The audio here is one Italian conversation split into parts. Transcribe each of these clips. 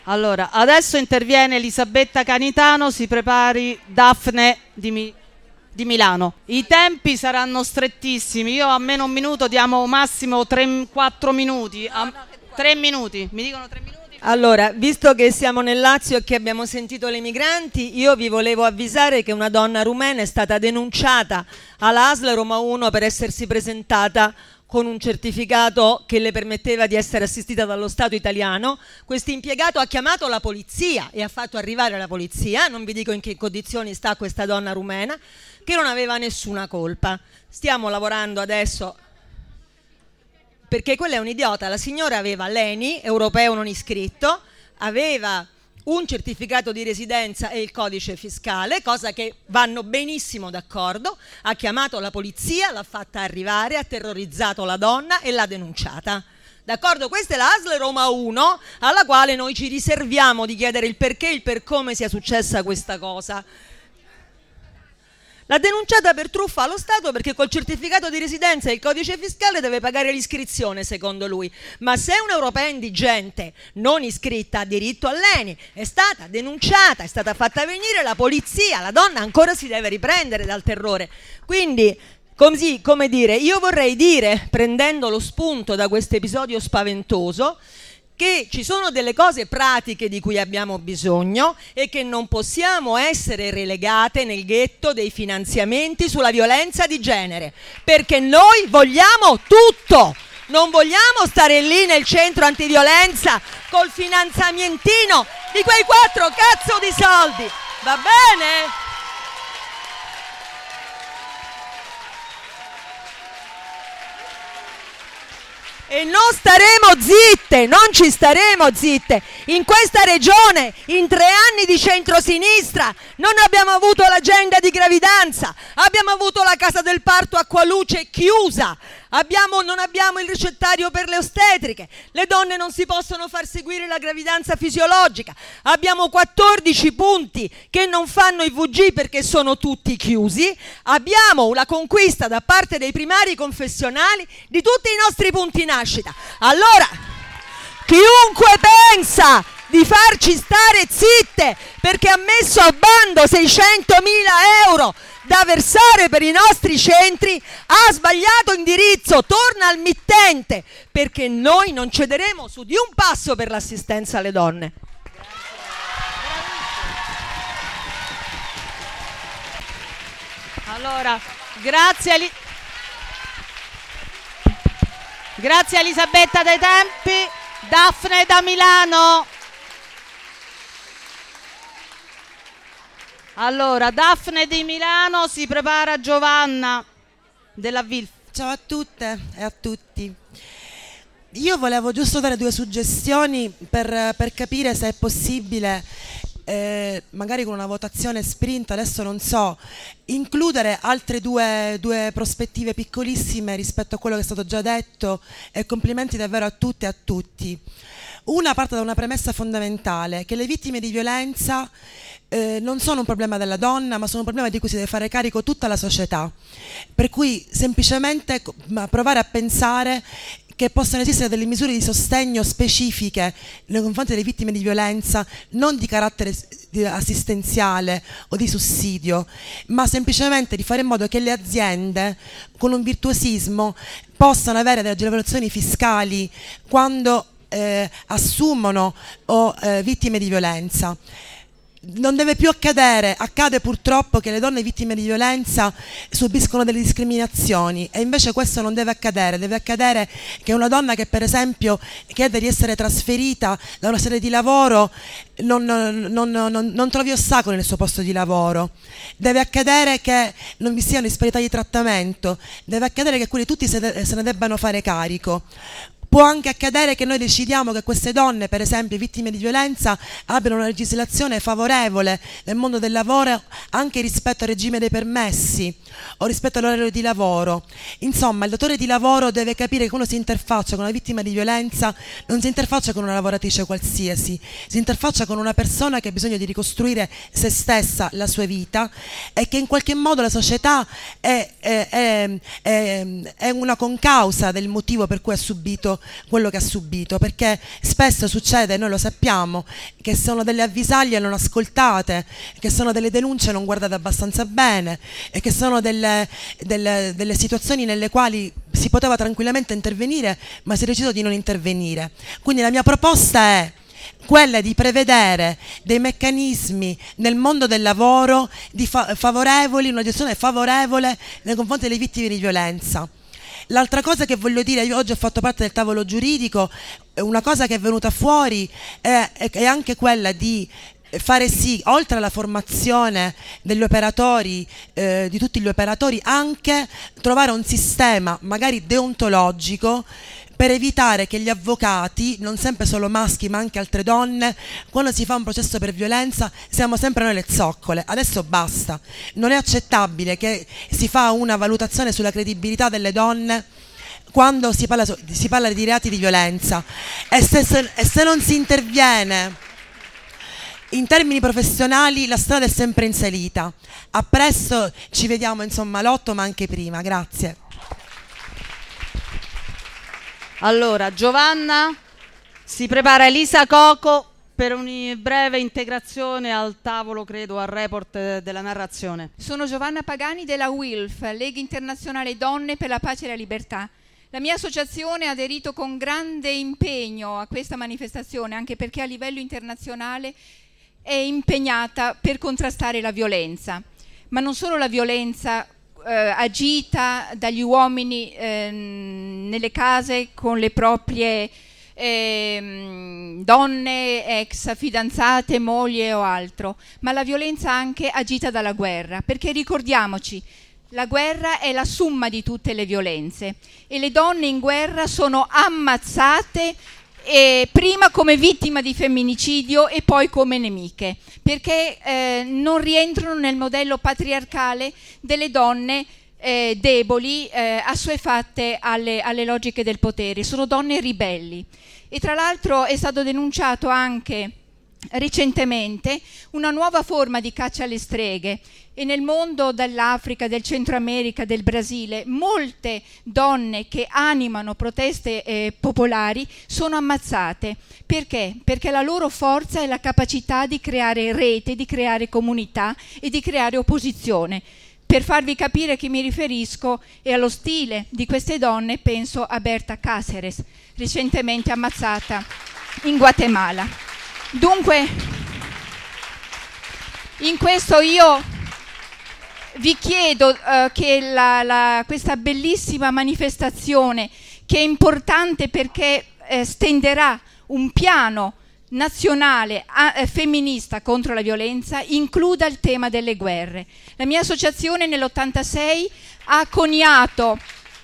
Allora, adesso interviene Elisabetta Canitano, si prepari Daphne di Milano. I tempi saranno strettissimi, io a meno un minuto diamo massimo 3-4 minuti. 3 minuti, mi dicono 3 minuti? Allora, visto che siamo nel Lazio e che abbiamo sentito le migranti, io vi volevo avvisare che una donna rumena è stata denunciata alla ASL Roma 1 per essersi presentata con un certificato che le permetteva di essere assistita dallo Stato italiano. Questo impiegato ha chiamato la polizia e ha fatto arrivare la polizia, non vi dico in che condizioni sta questa donna rumena, che non aveva nessuna colpa. Stiamo lavorando adesso, perché quella è un idiota. La signora aveva l'ENI, europeo non iscritto, aveva un certificato di residenza e il codice fiscale, cosa che vanno benissimo d'accordo. Ha chiamato la polizia, l'ha fatta arrivare, ha terrorizzato la donna e l'ha denunciata. D'accordo? Questa è la ASL Roma 1, alla quale noi ci riserviamo di chiedere il perché e il per come sia successa questa cosa. L'ha denunciata per truffa allo Stato perché col certificato di residenza e il codice fiscale deve pagare l'iscrizione, secondo lui. Ma se un'europea indigente non iscritta ha diritto all'ENI, è stata denunciata, è stata fatta venire la polizia, la donna ancora si deve riprendere dal terrore. Quindi, così, come dire, io vorrei dire, prendendo lo spunto da questo episodio spaventoso, che ci sono delle cose pratiche di cui abbiamo bisogno e che non possiamo essere relegate nel ghetto dei finanziamenti sulla violenza di genere, perché noi vogliamo tutto, non vogliamo stare lì nel centro antiviolenza col finanziamentino di quei 4 cazzo di soldi, va bene? E non staremo zitte, non ci staremo zitte. In questa regione, in 3 anni di centrosinistra, non abbiamo avuto l'agenda di gravidanza, abbiamo avuto la casa del parto Acqualuce chiusa, non abbiamo il ricettario per le ostetriche, le donne non si possono far seguire la gravidanza fisiologica, abbiamo 14 punti che non fanno i VG perché sono tutti chiusi, abbiamo la conquista da parte dei primari confessionali di tutti i nostri punti nascita. Allora, chiunque pensa di farci stare zitte perché ha messo a bando 600.000 euro da versare per i nostri centri ha sbagliato indirizzo, torna al mittente, perché noi non cederemo su di un passo per l'assistenza alle donne. Allora, grazie Elisabetta dei Tempi. Daphne da Milano. Allora, Daphne di Milano, si prepara Giovanna della VILF. Ciao a tutte e a tutti. Io volevo giusto dare 2 suggestioni per capire se è possibile, magari con una votazione sprint, adesso non so, includere altre due prospettive piccolissime rispetto a quello che è stato già detto, e complimenti davvero a tutte e a tutti. Una parte da una premessa fondamentale, che le vittime di violenza non sono un problema della donna, ma sono un problema di cui si deve fare carico tutta la società, per cui semplicemente provare a pensare che possano esistere delle misure di sostegno specifiche nei confronti delle vittime di violenza, non di carattere assistenziale o di sussidio, ma semplicemente di fare in modo che le aziende con un virtuosismo possano avere delle agevolazioni fiscali quando assumono vittime di violenza. Non deve più accadere, accade purtroppo che le donne vittime di violenza subiscono delle discriminazioni, e invece questo non deve accadere che una donna che per esempio chiede di essere trasferita da una sede di lavoro non trovi ostacoli nel suo posto di lavoro, deve accadere che non vi siano disparità di trattamento, deve accadere che quindi tutti se ne debbano fare carico. Può anche accadere che noi decidiamo che queste donne, per esempio vittime di violenza, abbiano una legislazione favorevole nel mondo del lavoro anche rispetto al regime dei permessi o rispetto all'orario di lavoro. Insomma, il datore di lavoro deve capire che quando si interfaccia con una vittima di violenza non si interfaccia con una lavoratrice qualsiasi, si interfaccia con una persona che ha bisogno di ricostruire se stessa, la sua vita, e che in qualche modo la società è una concausa del motivo per cui ha subito quello che ha subito, perché spesso succede, noi lo sappiamo, che sono delle avvisaglie non ascoltate, che sono delle denunce non guardate abbastanza bene e che sono delle situazioni nelle quali si poteva tranquillamente intervenire, ma si è deciso di non intervenire. Quindi la mia proposta è quella di prevedere dei meccanismi nel mondo del lavoro favorevoli, una gestione favorevole nei confronti delle vittime di violenza. L'altra cosa che voglio dire, io oggi ho fatto parte del tavolo giuridico, una cosa che è venuta fuori è anche quella di fare sì, oltre alla formazione degli operatori, di tutti gli operatori, anche trovare un sistema magari deontologico per evitare che gli avvocati, non sempre solo maschi ma anche altre donne, quando si fa un processo per violenza siamo sempre noi le zoccole. Adesso basta, non è accettabile che si fa una valutazione sulla credibilità delle donne quando si parla di reati di violenza e se non si interviene in termini professionali la strada è sempre in salita. A presto, ci vediamo insomma l'8 ma anche prima, grazie. Allora, Giovanna, si prepara Elisa Coco per una breve integrazione al tavolo, credo, al report della narrazione. Sono Giovanna Pagani della WILF, Lega Internazionale Donne per la Pace e la Libertà. La mia associazione ha aderito con grande impegno a questa manifestazione, anche perché a livello internazionale è impegnata per contrastare la violenza, ma non solo la violenza agita dagli uomini nelle case con le proprie donne, ex fidanzate, moglie o altro, ma la violenza anche agita dalla guerra, perché ricordiamoci, la guerra è la somma di tutte le violenze e le donne in guerra sono ammazzate prima come vittime di femminicidio e poi come nemiche, perché non rientrano nel modello patriarcale delle donne deboli, assuefatte alle logiche del potere. Sono donne ribelli. E tra l'altro è stato denunciato anche recentemente una nuova forma di caccia alle streghe, e nel mondo dell'Africa, del Centro America, del Brasile, molte donne che animano proteste popolari sono ammazzate. Perché? Perché la loro forza è la capacità di creare rete, di creare comunità e di creare opposizione. Per farvi capire a chi mi riferisco e allo stile di queste donne, penso a Berta Cáceres, recentemente ammazzata in Guatemala. Dunque, in questo io vi chiedo che questa bellissima manifestazione, che è importante perché stenderà un piano nazionale femminista contro la violenza, includa il tema delle guerre. La mia associazione nell'86 ha coniato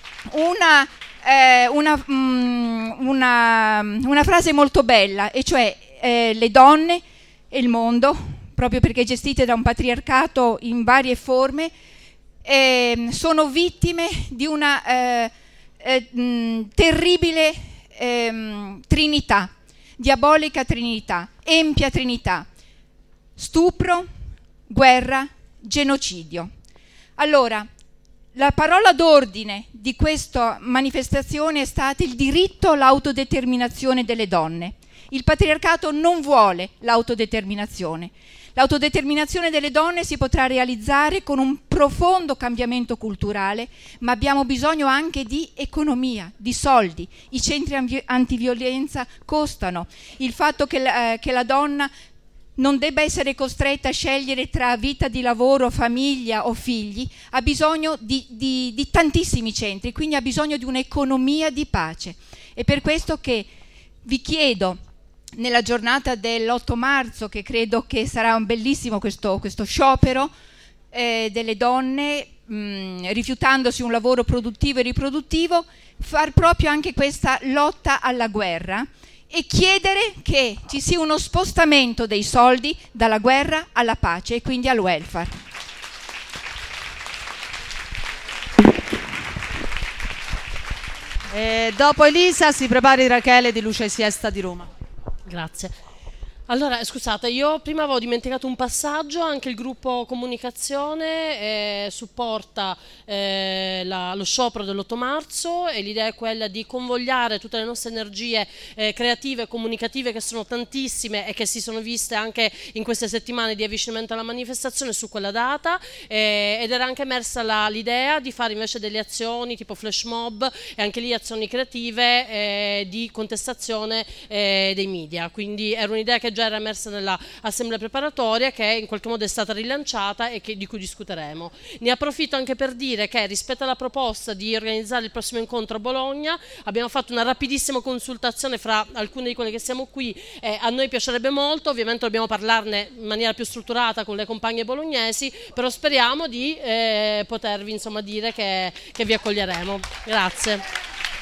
una frase molto bella, e cioè le donne e il mondo, proprio perché gestite da un patriarcato in varie forme, sono vittime di una terribile trinità, diabolica trinità, empia trinità: stupro, guerra, genocidio. Allora, la parola d'ordine di questa manifestazione è stata il diritto all'autodeterminazione delle donne. Il patriarcato non vuole l'autodeterminazione. L'autodeterminazione delle donne si potrà realizzare con un profondo cambiamento culturale, ma abbiamo bisogno anche di economia, di soldi. I centri antiviolenza costano. Il fatto che la donna non debba essere costretta a scegliere tra vita di lavoro, famiglia o figli, ha bisogno di tantissimi centri, quindi ha bisogno di un'economia di pace. È per questo che vi chiedo, nella giornata del'8 marzo, che credo che sarà un bellissimo questo sciopero delle donne, rifiutandosi un lavoro produttivo e riproduttivo, far proprio anche questa lotta alla guerra e chiedere che ci sia uno spostamento dei soldi dalla guerra alla pace e quindi al welfare. Dopo Elisa si prepari Rachele di Luce Siesta di Roma. Grazie. Allora, scusate, io prima avevo dimenticato un passaggio. Anche il gruppo comunicazione supporta lo sciopero dell'8 marzo, e l'idea è quella di convogliare tutte le nostre energie creative e comunicative, che sono tantissime e che si sono viste anche in queste settimane di avvicinamento alla manifestazione, su quella data, ed era anche emersa l'idea di fare invece delle azioni tipo flash mob, e anche lì azioni creative di contestazione dei media. Quindi era un'idea che già era emersa nell'assemblea preparatoria, che in qualche modo è stata rilanciata e di cui discuteremo. Ne approfitto anche per dire che rispetto alla proposta di organizzare il prossimo incontro a Bologna abbiamo fatto una rapidissima consultazione fra alcune di quelle che siamo qui, a noi piacerebbe molto, ovviamente dobbiamo parlarne in maniera più strutturata con le compagne bolognesi, però speriamo di potervi insomma dire che vi accoglieremo. Grazie.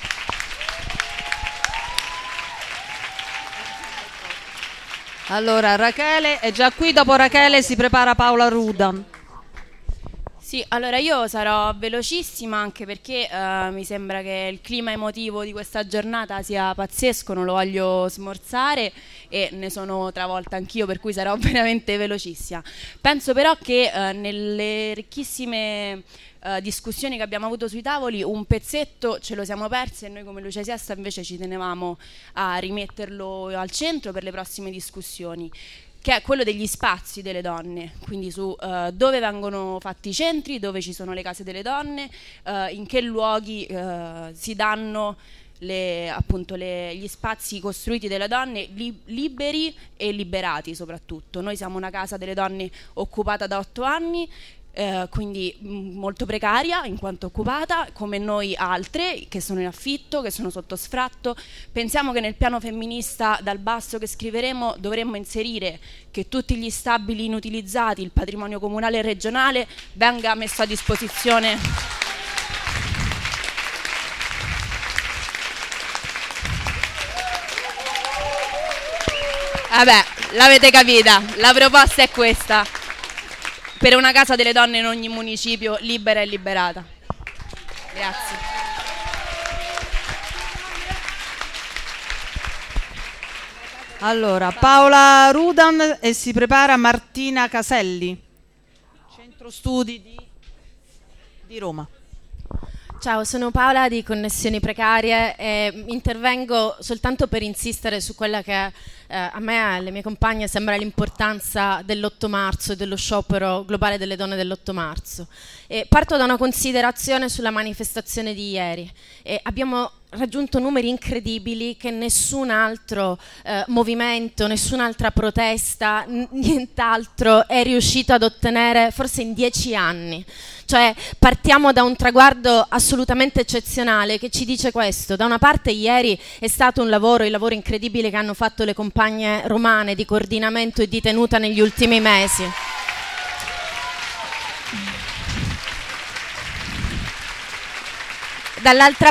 Allora, Rachele è già qui, dopo Rachele si prepara Paola Rudan. Sì, allora io sarò velocissima, anche perché mi sembra che il clima emotivo di questa giornata sia pazzesco, non lo voglio smorzare e ne sono travolta anch'io, per cui sarò veramente velocissima. Penso però che nelle ricchissime discussioni che abbiamo avuto sui tavoli un pezzetto ce lo siamo persi, e noi come Luce Siesta invece ci tenevamo a rimetterlo al centro per le prossime discussioni, che è quello degli spazi delle donne, quindi su dove vengono fatti i centri, dove ci sono le case delle donne, in che luoghi si danno gli spazi costruiti delle donne liberi e liberati soprattutto. Noi siamo una casa delle donne occupata da 8 anni, quindi molto precaria in quanto occupata, come noi altre che sono in affitto, che sono sotto sfratto. Pensiamo che nel piano femminista dal basso che scriveremo dovremmo inserire che tutti gli stabili inutilizzati, il patrimonio comunale e regionale, venga messo a disposizione. Vabbè, l'avete capita, la proposta è questa: per una casa delle donne in ogni municipio, libera e liberata. Grazie. Allora, Paola Rudan, e si prepara Martina Caselli, Centro Studi di Roma. Ciao, sono Paola di Connessioni Precarie e intervengo soltanto per insistere su quella che a me e alle mie compagne sembra l'importanza dell'8 marzo e dello sciopero globale delle donne dell'8 marzo. Parto da una considerazione sulla manifestazione di ieri. Abbiamo raggiunto numeri incredibili che nessun altro movimento, nessun'altra protesta, nient'altro è riuscito ad ottenere forse in 10 anni. Cioè partiamo da un traguardo assolutamente eccezionale che ci dice questo: da una parte ieri è stato il lavoro incredibile che hanno fatto le compagne romane di coordinamento e di tenuta negli ultimi mesi. Dall'altra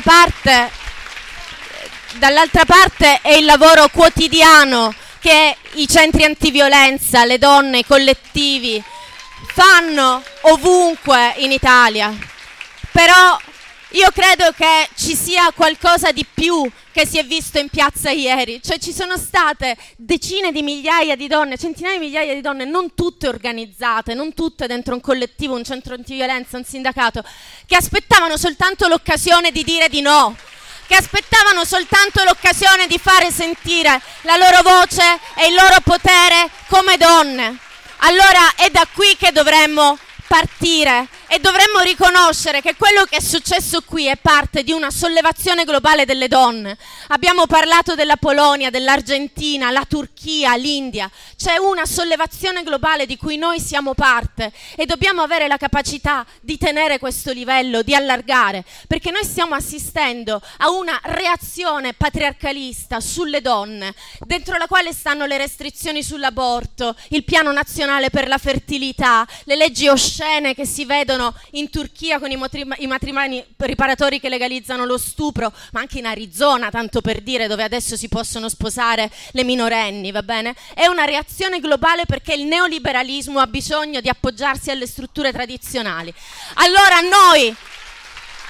parte è il lavoro quotidiano che i centri antiviolenza, le donne, i collettivi fanno ovunque in Italia. Però io credo che ci sia qualcosa di più che si è visto in piazza ieri. Cioè ci sono state decine di migliaia di donne, centinaia di migliaia di donne, non tutte organizzate, non tutte dentro un collettivo, un centro antiviolenza, un sindacato, che aspettavano soltanto l'occasione di dire di no, che aspettavano soltanto l'occasione di fare sentire la loro voce e il loro potere come donne. Allora è da qui che dovremmo partire e dovremmo riconoscere che quello che è successo qui è parte di una sollevazione globale delle donne. Abbiamo parlato della Polonia, dell'Argentina, la Turchia, l'India. C'è una sollevazione globale di cui noi siamo parte e dobbiamo avere la capacità di tenere questo livello, di allargare, perché noi stiamo assistendo a una reazione patriarcalista sulle donne, dentro la quale stanno le restrizioni sull'aborto, il piano nazionale per la fertilità, le leggi oscene che si vedono in Turchia con i matrimoni riparatori che legalizzano lo stupro, ma anche in Arizona, tanto per dire, dove adesso si possono sposare le minorenni, va bene? È una reazione globale perché il neoliberalismo ha bisogno di appoggiarsi alle strutture tradizionali. Allora noi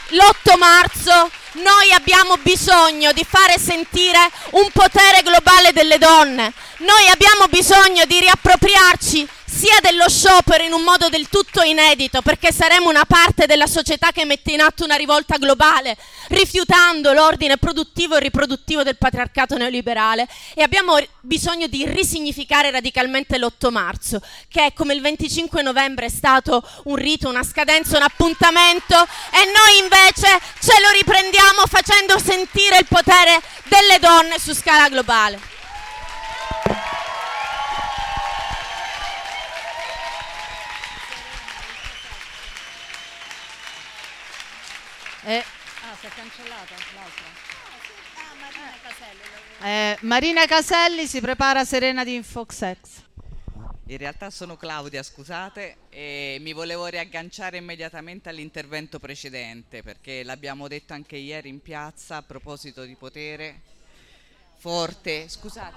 l'8 marzo noi abbiamo bisogno di fare sentire un potere globale delle donne. Noi abbiamo bisogno di riappropriarci sia dello sciopero in un modo del tutto inedito, perché saremo una parte della società che mette in atto una rivolta globale, rifiutando l'ordine produttivo e riproduttivo del patriarcato neoliberale, e abbiamo bisogno di risignificare radicalmente l'8 marzo, che è come il 25 novembre è stato un rito, una scadenza, un appuntamento, e noi invece ce lo riprendiamo facendo sentire il potere delle donne su scala globale. Si è cancellata l'altra. Marina Caselli si prepara Serena di Infoxex. In realtà sono Claudia, scusate, e mi volevo riagganciare immediatamente all'intervento precedente, perché l'abbiamo detto anche ieri in piazza a proposito di potere forte,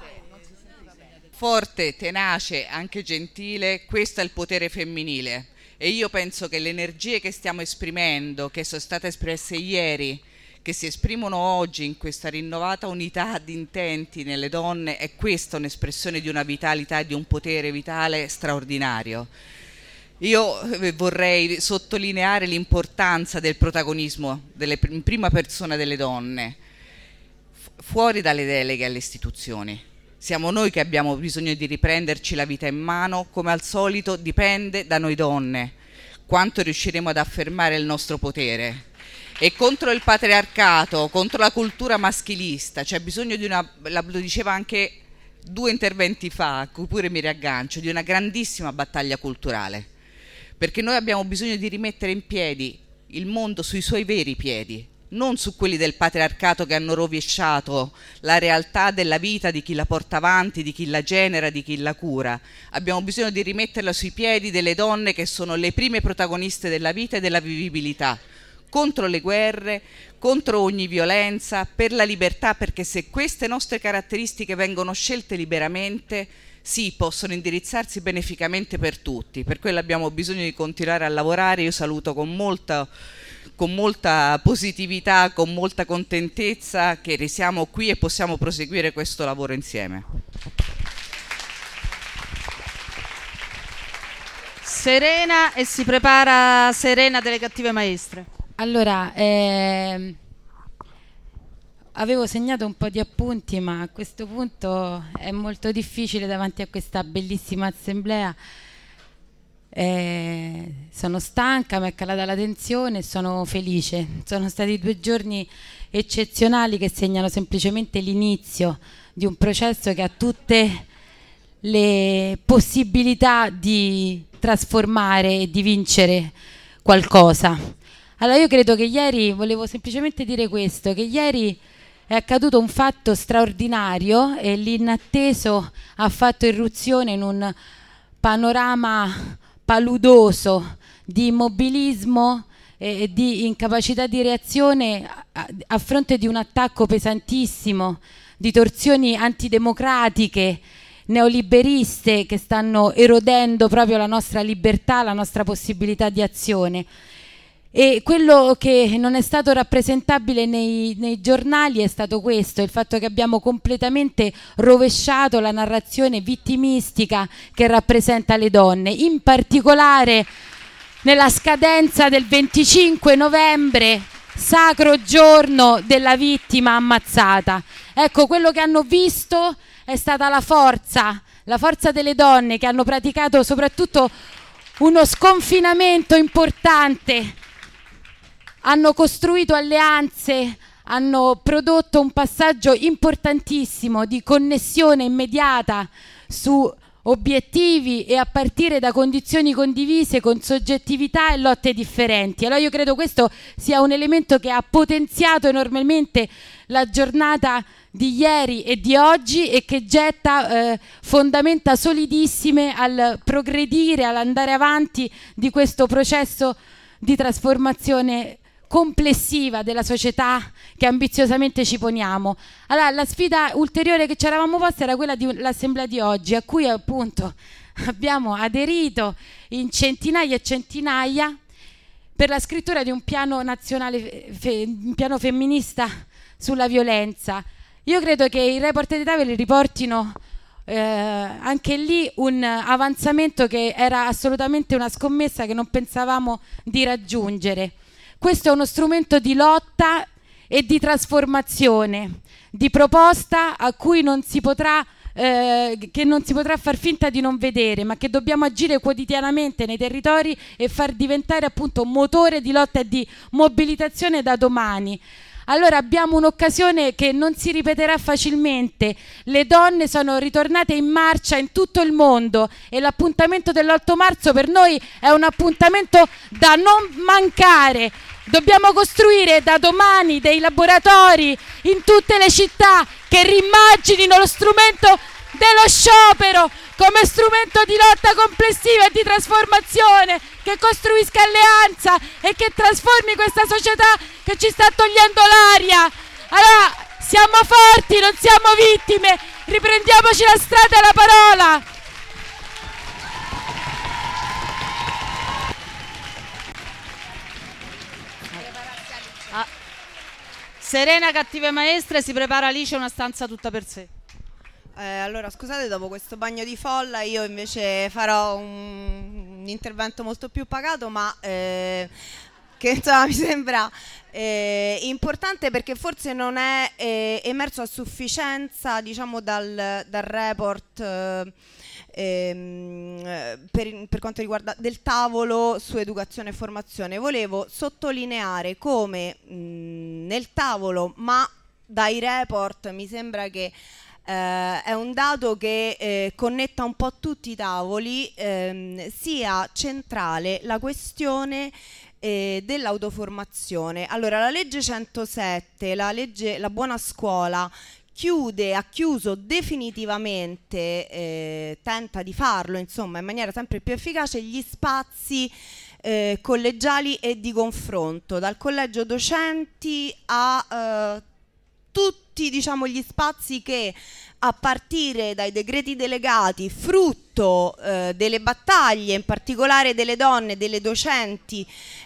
forte, tenace, anche gentile. Questo è il potere femminile. E io penso che le energie che stiamo esprimendo, che sono state espresse ieri, che si esprimono oggi in questa rinnovata unità di intenti nelle donne, è questa un'espressione di una vitalità e di un potere vitale straordinario. Io vorrei sottolineare l'importanza del protagonismo in prima persona delle donne, fuori dalle deleghe alle istituzioni. Siamo noi che abbiamo bisogno di riprenderci la vita in mano. Come al solito dipende da noi donne quanto riusciremo ad affermare il nostro potere. E contro il patriarcato, contro la cultura maschilista, c'è bisogno di lo diceva anche 2 interventi fa, a cui pure mi riaggancio, di una grandissima battaglia culturale. Perché noi abbiamo bisogno di rimettere in piedi il mondo sui suoi veri piedi, non su quelli del patriarcato che hanno rovesciato la realtà della vita di chi la porta avanti, di chi la genera, di chi la cura. Abbiamo bisogno di rimetterla sui piedi delle donne che sono le prime protagoniste della vita e della vivibilità, contro le guerre, contro ogni violenza, per la libertà, perché se queste nostre caratteristiche vengono scelte liberamente, sì, possono indirizzarsi beneficamente per tutti. Per quello abbiamo bisogno di continuare a lavorare. Io saluto con molta positività, con molta contentezza che siamo qui e possiamo proseguire questo lavoro insieme. Serena, e si prepara Serena delle Cattive Maestre. Allora, avevo segnato un po' di appunti, ma a questo punto è molto difficile davanti a questa bellissima assemblea. Sono stanca, mi è calata la tensione e sono felice. Sono stati 2 giorni eccezionali che segnano semplicemente l'inizio di un processo che ha tutte le possibilità di trasformare e di vincere qualcosa. Allora io credo che ieri, volevo semplicemente dire questo, che ieri è accaduto un fatto straordinario e l'inatteso ha fatto irruzione in un panorama paludoso di immobilismo e di incapacità di reazione a fronte di un attacco pesantissimo, di torsioni antidemocratiche, neoliberiste che stanno erodendo proprio la nostra libertà, la nostra possibilità di azione. E quello che non è stato rappresentabile nei giornali è stato questo, il fatto che abbiamo completamente rovesciato la narrazione vittimistica che rappresenta le donne, in particolare nella scadenza del 25 novembre, sacro giorno della vittima ammazzata. Ecco, quello che hanno visto è stata la forza delle donne che hanno praticato soprattutto uno sconfinamento importante. Hanno costruito alleanze, hanno prodotto un passaggio importantissimo di connessione immediata su obiettivi e a partire da condizioni condivise con soggettività e lotte differenti. Allora io credo questo sia un elemento che ha potenziato enormemente la giornata di ieri e di oggi e che getta fondamenta solidissime al progredire, all'andare avanti di questo processo di trasformazione complessiva della società che ambiziosamente ci poniamo. Allora, la sfida ulteriore che ci eravamo posta era quella dell'assemblea di oggi, a cui appunto abbiamo aderito in centinaia e centinaia, per la scrittura di un piano nazionale, un piano femminista sulla violenza. Io credo che i report di Tavoli riportino anche lì un avanzamento che era assolutamente una scommessa che non pensavamo di raggiungere. Questo è uno strumento di lotta e di trasformazione, di proposta a cui non si potrà che non si potrà far finta di non vedere, ma che dobbiamo agire quotidianamente nei territori e far diventare appunto un motore di lotta e di mobilitazione da domani. Allora abbiamo un'occasione che non si ripeterà facilmente. Le donne sono ritornate in marcia in tutto il mondo e l'appuntamento dell'8 marzo per noi è un appuntamento da non mancare. Dobbiamo costruire da domani dei laboratori in tutte le città che rimmaginino lo strumento dello sciopero come strumento di lotta complessiva e di trasformazione, che costruisca alleanza e che trasformi questa società che ci sta togliendo l'aria. Allora, siamo forti, non siamo vittime, riprendiamoci la strada e la parola. Serena Cattive Maestre, si prepara Alice, una stanza tutta per sé. Allora, scusate, dopo questo bagno di folla io invece farò un intervento molto più pacato, ma che insomma mi sembra importante, perché forse non è emerso a sufficienza, diciamo, dal report per quanto riguarda del tavolo su educazione e formazione. Volevo sottolineare come nel tavolo, ma dai report mi sembra che è un dato che connetta un po' tutti i tavoli, sia centrale la questione dell'autoformazione. Allora, la legge 107, la buona scuola, ha chiuso definitivamente, tenta di farlo insomma in maniera sempre più efficace, gli spazi collegiali e di confronto, dal collegio docenti a tutti, diciamo, gli spazi che, a partire dai decreti delegati, frutto delle battaglie, in particolare delle donne, delle docenti,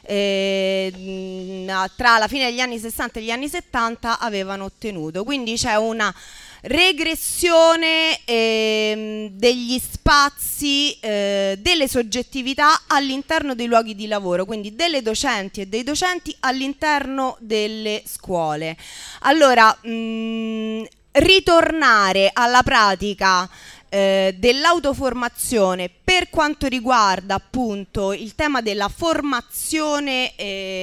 tra la fine degli anni 60 e gli anni 70, avevano ottenuto. Quindi c'è una regressione degli spazi, delle soggettività all'interno dei luoghi di lavoro, quindi delle docenti e dei docenti all'interno delle scuole. Allora, ritornare alla pratica dell'autoformazione per quanto riguarda appunto il tema della formazione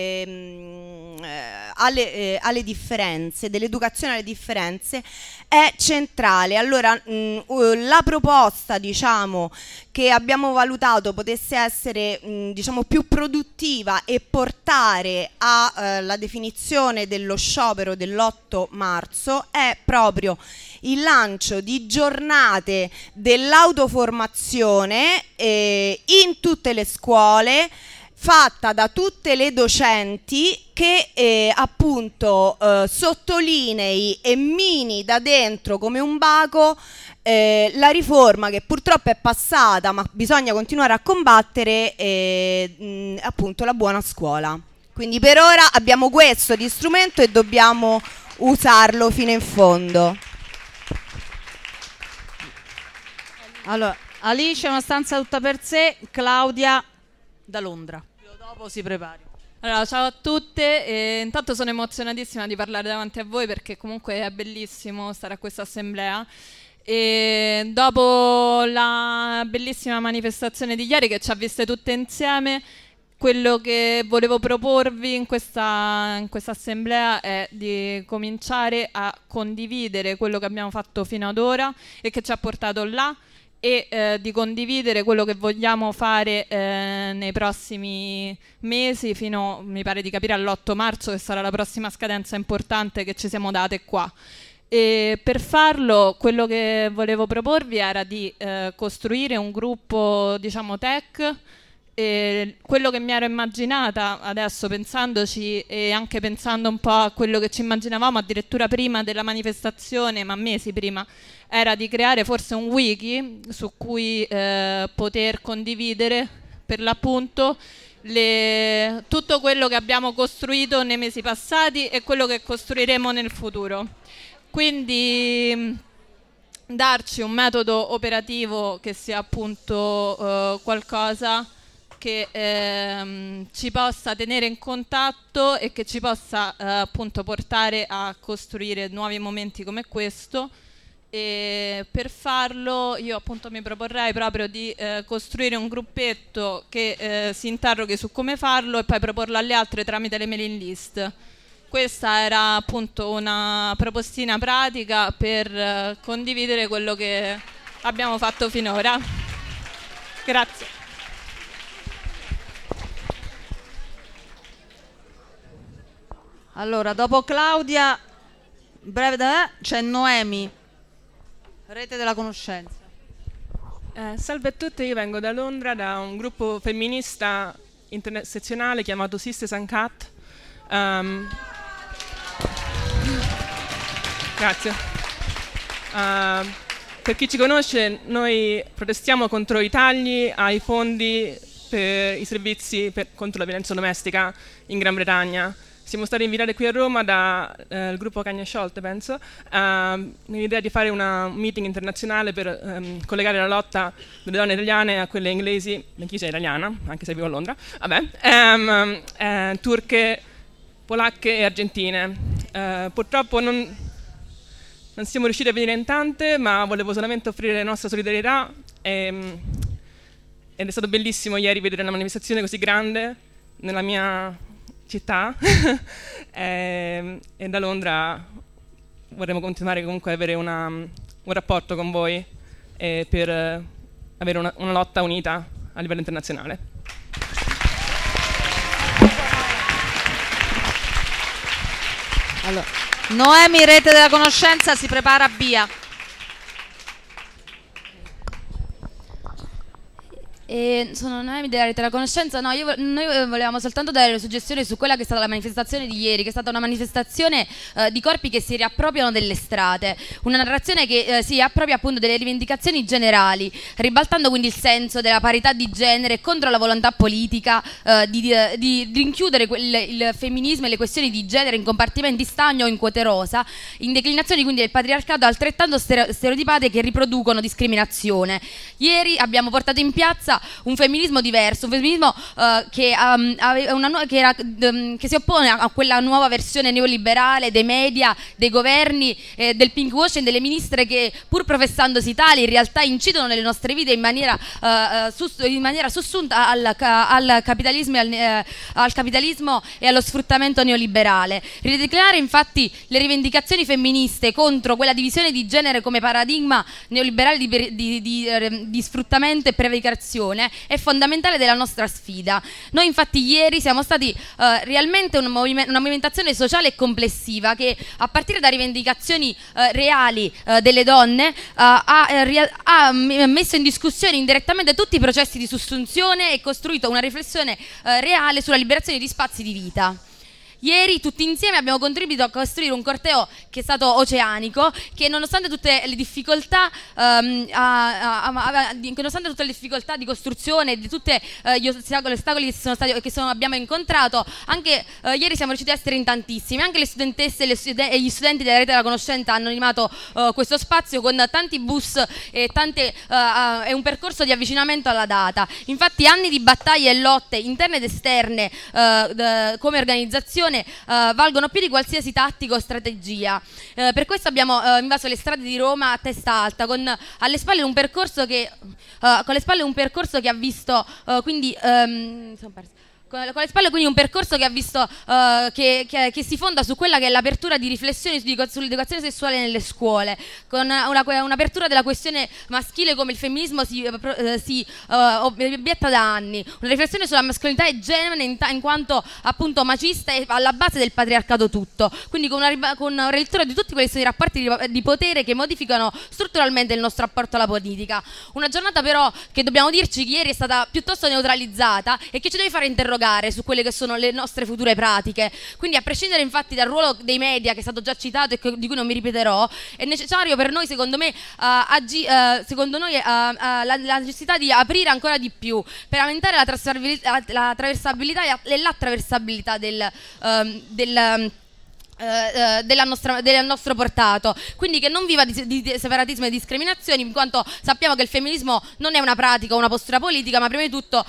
alle differenze, dell'educazione alle differenze, è centrale. Allora, la proposta, diciamo, che abbiamo valutato potesse essere diciamo più produttiva e portare alla definizione dello sciopero dell'8 marzo è proprio il lancio di giornate dell'autoformazione in tutte le scuole, fatta da tutte le docenti, che appunto sottolinei e mini da dentro come un baco la riforma che purtroppo è passata, ma bisogna continuare a combattere, appunto la buona scuola. Quindi per ora abbiamo questo di strumento e dobbiamo usarlo fino in fondo. Allora, Alice, una stanza tutta per sé. Claudia da Londra. Dopo si prepari. Allora, ciao a tutte, intanto sono emozionatissima di parlare davanti a voi, perché comunque è bellissimo stare a questa assemblea. E dopo la bellissima manifestazione di ieri che ci ha viste tutte insieme, quello che volevo proporvi in questa assemblea è di cominciare a condividere quello che abbiamo fatto fino ad ora e che ci ha portato là, e di condividere quello che vogliamo fare nei prossimi mesi, fino, mi pare di capire, all'8 marzo, che sarà la prossima scadenza importante che ci siamo date qua. E per farlo, quello che volevo proporvi era di costruire un gruppo, diciamo, tech. E quello che mi ero immaginata adesso, pensandoci, e anche pensando un po' a quello che ci immaginavamo addirittura prima della manifestazione, ma mesi prima, era di creare forse un wiki su cui poter condividere per l'appunto tutto quello che abbiamo costruito nei mesi passati e quello che costruiremo nel futuro. Quindi darci un metodo operativo che sia appunto qualcosa che ci possa tenere in contatto e che ci possa appunto portare a costruire nuovi momenti come questo. E per farlo io appunto mi proporrei proprio di costruire un gruppetto che si interroghi su come farlo e poi proporlo alle altre tramite le mailing list. Questa era appunto una propostina pratica per condividere quello che abbiamo fatto finora. Grazie. Allora, dopo Claudia, c'è Noemi. Rete della conoscenza. Salve a tutti, io vengo da Londra, da un gruppo femminista intersezionale chiamato Sisters Uncut. Grazie. Per chi ci conosce, noi protestiamo contro i tagli ai fondi per i servizi contro la violenza domestica in Gran Bretagna. Siamo stati invitati qui a Roma dal gruppo Cagna Sciolte, penso, nell'idea di fare un meeting internazionale per collegare la lotta delle donne italiane a quelle inglesi, chi c'è italiana, anche se vivo a Londra, turche, polacche e argentine. Purtroppo non siamo riusciti a venire in tante, ma volevo solamente offrire la nostra solidarietà ed è stato bellissimo ieri vedere una manifestazione così grande nella mia città e da Londra vorremmo continuare comunque ad avere un rapporto con voi per avere una lotta unita a livello internazionale. Allora, Noemi, Rete della Conoscenza, si prepara via. Sono Noemi della Rete della Conoscenza. No, noi volevamo soltanto dare le suggestioni su quella che è stata la manifestazione di ieri, che è stata una manifestazione di corpi che si riappropriano delle strade, una narrazione che si appropria appunto delle rivendicazioni generali, ribaltando quindi il senso della parità di genere contro la volontà politica di rinchiudere il femminismo e le questioni di genere in compartimenti stagni o in quote rosa, in declinazioni quindi del patriarcato altrettanto stereotipate che riproducono discriminazione. Ieri abbiamo portato in piazza un femminismo diverso, un femminismo che si oppone a quella nuova versione neoliberale dei media, dei governi, del pinkwashing delle ministre che, pur professandosi tali, in realtà incidono nelle nostre vite in maniera sussunta al capitalismo e allo sfruttamento neoliberale. Rideclinare infatti le rivendicazioni femministe contro quella divisione di genere come paradigma neoliberale di sfruttamento e prevaricazione è fondamentale della nostra sfida. Noi infatti ieri siamo stati realmente una movimentazione sociale e complessiva che, a partire da rivendicazioni reali delle donne, ha messo in discussione indirettamente tutti i processi di sussunzione e costruito una riflessione reale sulla liberazione di spazi di vita. Ieri tutti insieme abbiamo contribuito a costruire un corteo che è stato oceanico, che nonostante tutte le difficoltà di costruzione, di tutti gli ostacoli che abbiamo incontrato, anche ieri siamo riusciti a essere in tantissimi. Anche le studentesse e gli studenti della Rete della Conoscenza hanno animato questo spazio con tanti bus e un percorso di avvicinamento alla data. Infatti anni di battaglie e lotte interne ed esterne come organizzazione valgono più di qualsiasi tattica o strategia. Per questo abbiamo invaso le strade di Roma a testa alta, con alle spalle un percorso che ha visto quindi con le spalle quindi un percorso che ha visto che si fonda su quella che è l'apertura di riflessioni sull'educazione sessuale nelle scuole, con un'apertura della questione maschile come il femminismo si obietta da anni, una riflessione sulla mascolinità e genere in quanto appunto macista e alla base del patriarcato tutto, quindi con una rilettura di tutti questi rapporti di potere che modificano strutturalmente il nostro rapporto alla politica. Una giornata però che dobbiamo dirci che ieri è stata piuttosto neutralizzata e che ci deve fare interrogare dialogare su quelle che sono le nostre future pratiche. Quindi, a prescindere infatti dal ruolo dei media, che è stato già citato e di cui non mi ripeterò, è necessario per noi, secondo me, la necessità di aprire ancora di più per aumentare la traversabilità e l'attraversabilità del nostro portato, quindi che non viva di separatismo e discriminazioni, in quanto sappiamo che il femminismo non è una pratica o una postura politica, ma prima di tutto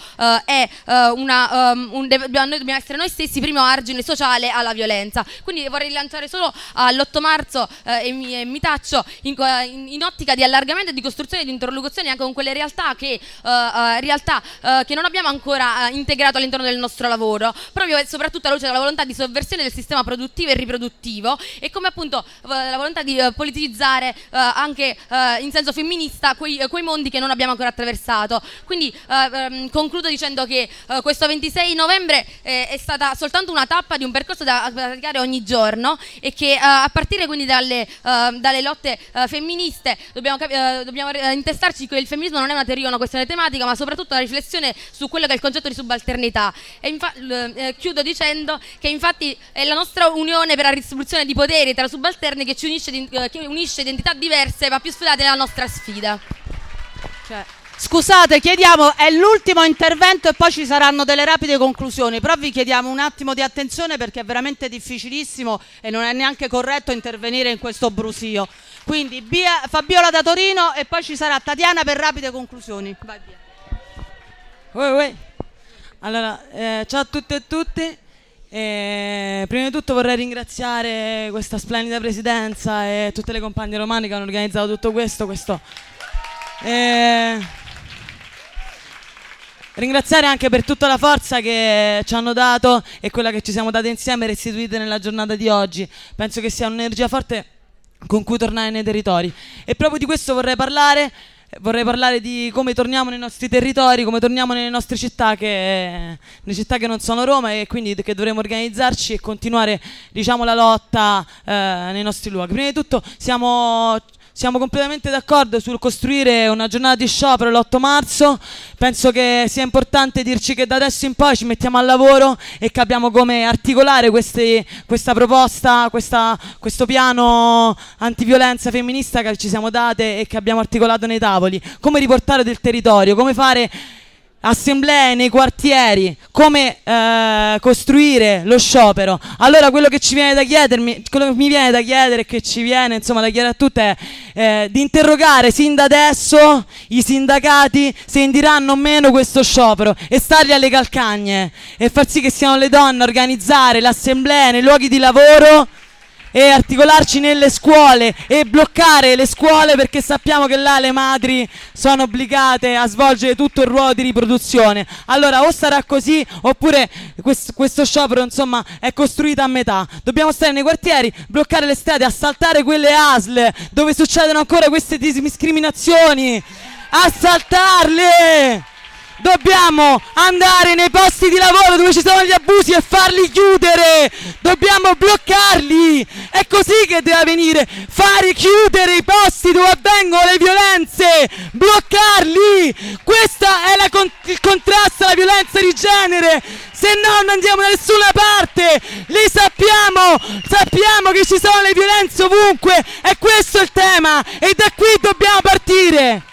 dobbiamo essere noi stessi primo argine sociale alla violenza. Quindi vorrei rilanciare solo all'8 marzo e mi taccio in ottica di allargamento e di costruzione di interlocuzioni anche con quelle realtà che non abbiamo ancora integrato all'interno del nostro lavoro, proprio e soprattutto alla luce della volontà di sovversione del sistema produttivo e riproduttivo, e come appunto la volontà di politicizzare anche in senso femminista quei mondi che non abbiamo ancora attraversato. Quindi concludo dicendo che questo 26 novembre è stata soltanto una tappa di un percorso da praticare ogni giorno, e che a partire quindi dalle lotte femministe dobbiamo intestarci che il femminismo non è una teoria o una questione tematica, ma soprattutto una riflessione su quello che è il concetto di subalternità. E chiudo dicendo che infatti è la nostra unione per la distribuzione di poteri tra subalterni che unisce identità diverse ma più sfidate nella nostra sfida. Scusate, chiediamo, è l'ultimo intervento e poi ci saranno delle rapide conclusioni, però vi chiediamo un attimo di attenzione perché è veramente difficilissimo e non è neanche corretto intervenire in questo brusio. Quindi Fabiola da Torino e poi ci sarà Tatiana per rapide conclusioni. Vai via. Allora, ciao a tutte e tutti. Prima di tutto vorrei ringraziare questa splendida presidenza e tutte le compagne romane che hanno organizzato tutto questo. Ringraziare anche per tutta la forza che ci hanno dato e quella che ci siamo date insieme e restituite nella giornata di oggi. Penso che sia un'energia forte con cui tornare nei territori, e proprio di questo vorrei parlare di come torniamo nei nostri territori, come torniamo nelle nostre città, nelle città che non sono Roma, e quindi che dovremo organizzarci e continuare, diciamo, la lotta nei nostri luoghi. Prima di tutto siamo completamente d'accordo sul costruire una giornata di sciopero l'8 marzo. Penso che sia importante dirci che da adesso in poi ci mettiamo al lavoro e capiamo come articolare questa proposta, questo piano antiviolenza femminista che ci siamo date e che abbiamo articolato nei tavoli. Come riportare del territorio, come fare assemblee nei quartieri, come costruire lo sciopero. Allora quello che mi viene da chiedere e che ci viene insomma da chiedere a tutte è di interrogare sin da adesso i sindacati se indiranno o meno questo sciopero e stargli alle calcagne e far sì che siano le donne a organizzare l'assemblea nei luoghi di lavoro e articolarci nelle scuole e bloccare le scuole, perché sappiamo che là le madri sono obbligate a svolgere tutto il ruolo di riproduzione. Allora o sarà così oppure questo sciopero insomma è costruito a metà. Dobbiamo stare nei quartieri, bloccare le strade, assaltare quelle ASL dove succedono ancora queste discriminazioni, assaltarle. Dobbiamo andare nei posti di lavoro dove ci sono gli abusi e farli chiudere. Dobbiamo bloccarli. È così che deve avvenire. Fare chiudere i posti dove avvengono le violenze. Bloccarli. Questo è il contrasto alla violenza di genere. Se no non andiamo da nessuna parte. Sappiamo che ci sono le violenze ovunque. E questo è il tema. E da qui dobbiamo partire.